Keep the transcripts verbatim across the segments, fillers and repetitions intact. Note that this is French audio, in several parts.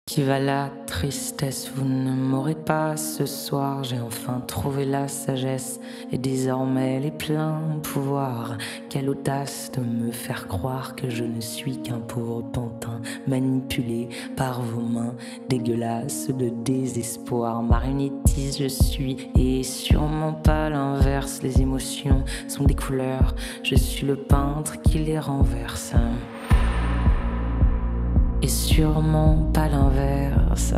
Qui va la tristesse, vous ne m'aurez pas ce soir. J'ai enfin trouvé la sagesse et désormais les pleins pouvoirs. Quelle audace de me faire croire que je ne suis qu'un pauvre pantin manipulé par vos mains dégueulasses de désespoir. Marionnettiste je suis et sûrement pas l'inverse. Les émotions sont des couleurs, je suis le peintre qui les renverse. Et sûrement pas l'inverse.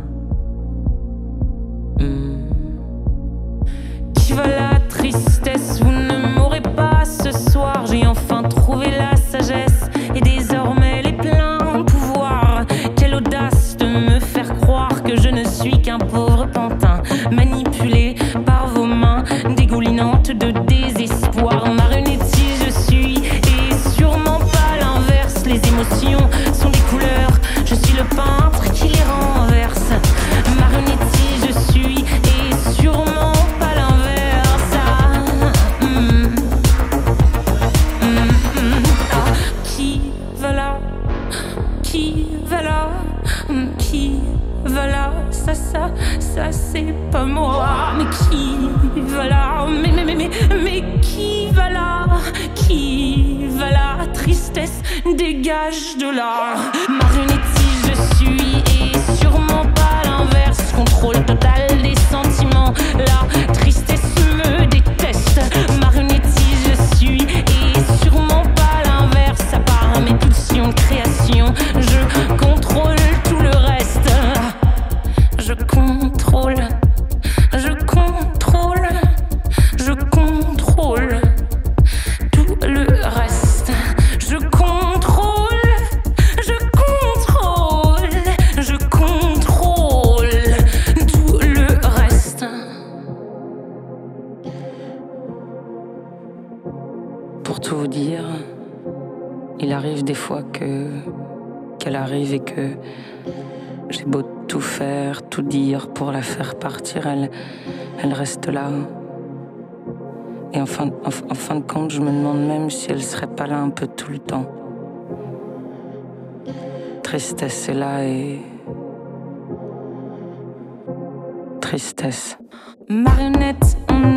Mmh. Qui va la tristesse, vous ne m'aurez pas ce soir. J'ai enfin trouvé la sagesse et désormais les pleins pouvoirs. Quelle audace de me faire croire que je ne suis qu'un pauvre pantin manipulé par vos mains dégoulinantes de désespoir. Marionnettiste je suis et sûrement pas l'inverse. Les émotions sont des couleurs, je suis le peintre qui les renverse. Marionnettiste je suis et sûrement pas l'inverse. Ah, mm, mm, mm, ah, qui va là, qui va là, mm, qui va là, ça, ça, ça c'est pas moi. Mais qui va là, mais, mais, mais, mais, mais qui va là, qui va là, tristesse, dégage de là. Marionnettiste je suis et sûrement pas l'inverse. Contrôle total des sentiments, la tristesse me déteste. Marionnettiste je suis et sûrement pas l'inverse. À part mes pulsions de création, je contrôle tout le reste. Je contrôle, je contrôle, je contrôle tout le reste. Je contrôle, je contrôle, je contrôle tout le reste. Pour tout vous dire, il arrive des fois que qu'elle arrive et que j'ai beau tout faire, tout dire pour la faire partir, elle, elle reste là. Et en fin, en, en fin de compte, je me demande même si elle serait pas là un peu tout le temps. Tristesse est là et... tristesse. Marionnette, on